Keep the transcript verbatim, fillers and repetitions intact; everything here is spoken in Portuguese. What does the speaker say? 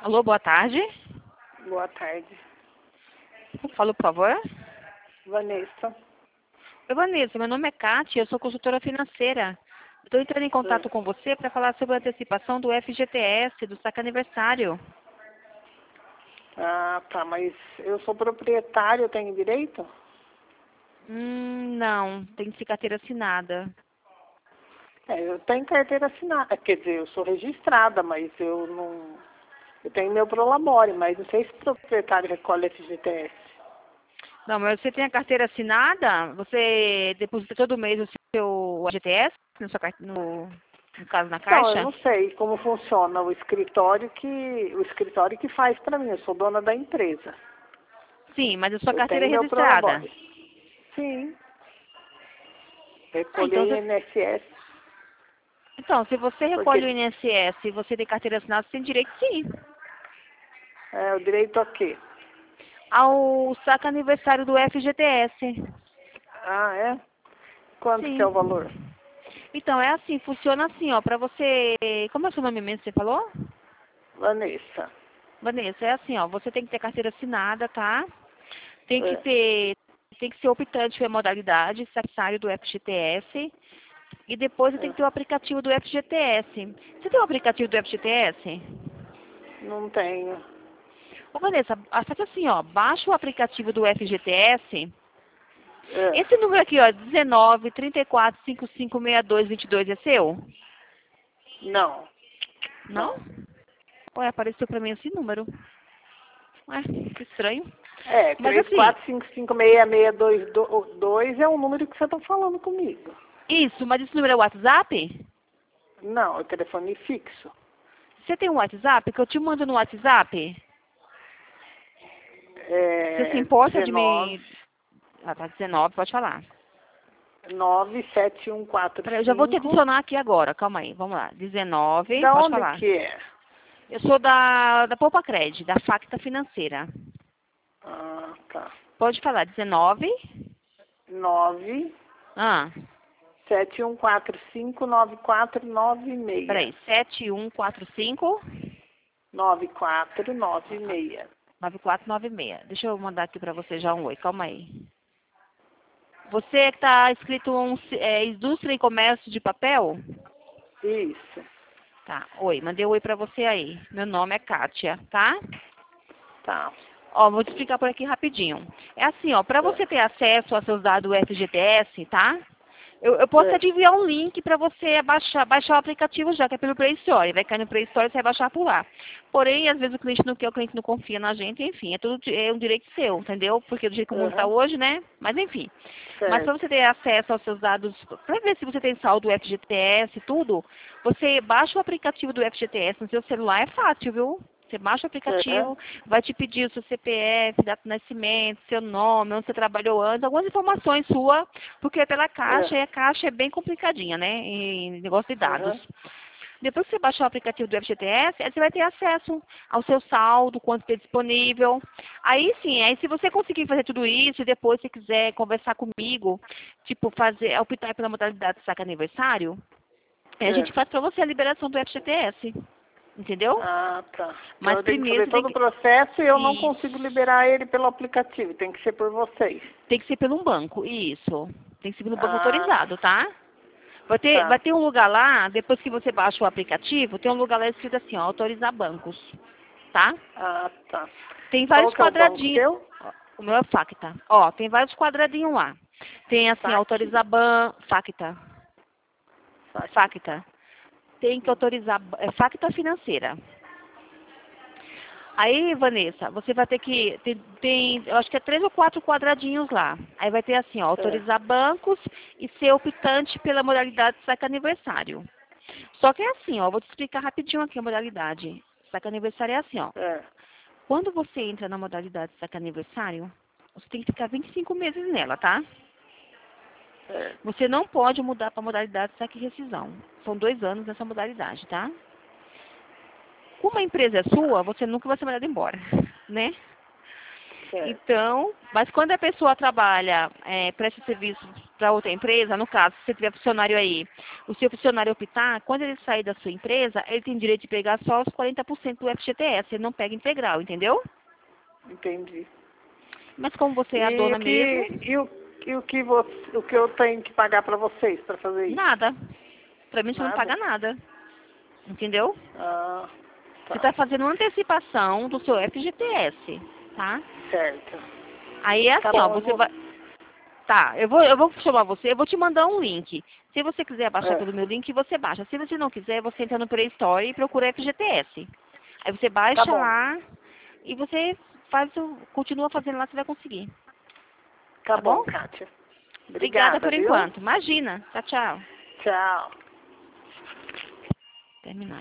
Alô, boa tarde. Boa tarde. Falo, por favor. Vanessa. Oi, Vanessa, meu nome é Kátia, eu sou consultora financeira. Estou entrando em contato com você para falar sobre a antecipação do F G T S, do saque aniversário. Ah, tá, mas eu sou proprietário, eu tenho direito? Hum, não, tem que ser carteira assinada. É, eu tenho carteira assinada, quer dizer, eu sou registrada, mas eu não... Eu tenho meu prolabore, mas não sei se o proprietário recolhe F G T S. Não, mas você tem a carteira assinada? Você deposita todo mês o seu F G T S, no, sua, car- no, no caso, na Então, eu caixa? não sei como funciona o escritório que o escritório que faz para mim, eu sou dona da empresa. Sim, mas a sua Eu carteira é tenho meu registrada. prolabore. Sim, Ah, então, recolher você, I N S S, então, se você recolhe o porque I N S S e você tem carteira assinada, você tem direito sim é o direito a quê? ao saque aniversário do F G T S. Ah, é? Quanto que é Sim. o valor? Então, é assim, funciona assim, ó, pra você... Como é o seu nome mesmo, você falou? Vanessa. Vanessa, é assim, ó, você tem que ter carteira assinada, tá? Tem que É, ter... Tem que ser optante pela modalidade, secretário do F G T S. E depois você tem é. que ter o aplicativo do F G T S. Você tem o aplicativo do F G T S? Não tenho. Ô, Vanessa, ah, faz assim, ó, baixa o aplicativo do F G T S. É, Esse número aqui, ó, dezenove, trinta e quatro, cinquenta e cinco, sessenta e dois, vinte e dois, é seu? não, Não? não. Ué, apareceu pra mim esse número. Ué, que estranho. É, Mas três assim, quatro cinco cinco seis seis dois dois é o número que você está falando comigo. isso, mas esse número é WhatsApp? Não, é telefone fixo. Você tem um WhatsApp? Que eu te mando no WhatsApp? Você se É importa de dezenove, me... Ah, tá dezenove, pode falar. nove sete um quatro Peraí, eu já vou te cinco. adicionar aqui agora, calma aí, vamos lá. dezenove, Da pode onde falar. que é? Eu sou da, da Poupa Cred, da Facta Financeira. Ah, tá. Pode falar, dezenove. nove Ah, sete um quatro cinco nove quatro nove seis. peraí, sete um quatro cinco, nove quatro nove seis. nove quatro nove seis. Deixa eu mandar aqui pra você já um oi, calma aí. Você que tá escrito um, é, indústria e comércio de papel? Isso. Tá, oi, mandei um oi pra você aí. Meu nome é Kátia, tá? Tá. Ó, vou te explicar por aqui rapidinho. É assim, ó, pra você ter acesso aos seus dados do F G T S, tá? Eu, eu posso É. te enviar um link para você baixar, baixar o aplicativo já, que é pelo Play Store. Vai cair no Play Store e você vai baixar por lá. Porém, às vezes o cliente não quer, o cliente não confia na gente, enfim, é tudo di- é um direito seu, entendeu? Porque do jeito que o mundo está Uhum. hoje, né? Mas enfim. Mas para Certo. você ter acesso aos seus dados, para ver se você tem saldo do F G T S e tudo, você baixa o aplicativo do F G T S no seu celular, é fácil, viu? Você baixa o Uhum. aplicativo, vai te pedir o seu C P F, data de nascimento, seu nome, onde você trabalhou antes, algumas informações suas, porque é pela caixa, É. e a caixa é bem complicadinha, né, em negócio de dados. Uhum. Depois que você baixar o aplicativo do F G T S, aí você vai ter acesso ao seu saldo, quanto tem disponível. Aí sim, aí se você conseguir fazer tudo isso e depois se quiser conversar comigo, tipo, fazer, optar pela modalidade de saque aniversário, aí a É. gente faz para você a liberação do F G T S. Entendeu? Ah, tá. Então Mas eu tenho que primeiro fazer você tem todo o que... processo e eu não consigo Isso. liberar ele pelo aplicativo. Tem que ser por vocês. Tem que ser pelo um banco, isso. Tem que ser pelo banco Ah, autorizado, tá? Vai ter, tá. vai ter um lugar lá, depois que você baixa o aplicativo, tem um lugar lá escrito assim, ó, autorizar bancos, tá? Ah, tá. Tem Qual vários que é o banco quadradinhos. seu? Ó, o meu é Facta. Ó, tem vários quadradinhos lá. Tem assim, Saque. autorizar ban... Facta. Saque. Facta. Tem que autorizar... É Facta financeira. Aí, Vanessa, você vai ter que... Tem, tem, eu acho que é três ou quatro quadradinhos lá. Aí vai ter assim, ó, É. autorizar bancos e ser optante pela modalidade de saque aniversário. Só que é assim, ó, vou te explicar rapidinho aqui a modalidade. Saque aniversário é assim, ó. É. Quando você entra na modalidade de saque aniversário, você tem que ficar vinte e cinco meses nela, tá? É. Você não pode mudar para a modalidade de saque e rescisão. São dois anos nessa modalidade, tá? Como a empresa é Tá. sua, você nunca vai ser mandado embora, né? Certo. Então, mas quando a pessoa trabalha, é, presta serviço para outra empresa, no caso, se você tiver funcionário aí, o seu funcionário optar, quando ele sair da sua empresa, ele tem direito de pegar só os quarenta por cento do F G T S, ele não pega integral, entendeu? Entendi. Mas como você é a E dona o que, mesmo, e o, e o que você, o que eu tenho que pagar para vocês para fazer isso? nada. Pra mim você não Nada? paga nada. Entendeu? Ah, Você tá. está fazendo uma antecipação do seu F G T S, tá? Certo. Aí é Tá assim, ó, bom, eu você vou. vai. Tá, eu vou, eu vou chamar você, eu vou te mandar um link. Se você quiser baixar É, pelo meu link, você baixa. Se você não quiser, você entra no Play Store e procura F G T S. Aí você tá baixa bom. lá e você faz o, continua fazendo lá, você vai conseguir. Tá Tá bom? bom, Kátia. Obrigada Obrigada, por viu? enquanto. Imagina. Tchau, tchau. Tchau. Terminar.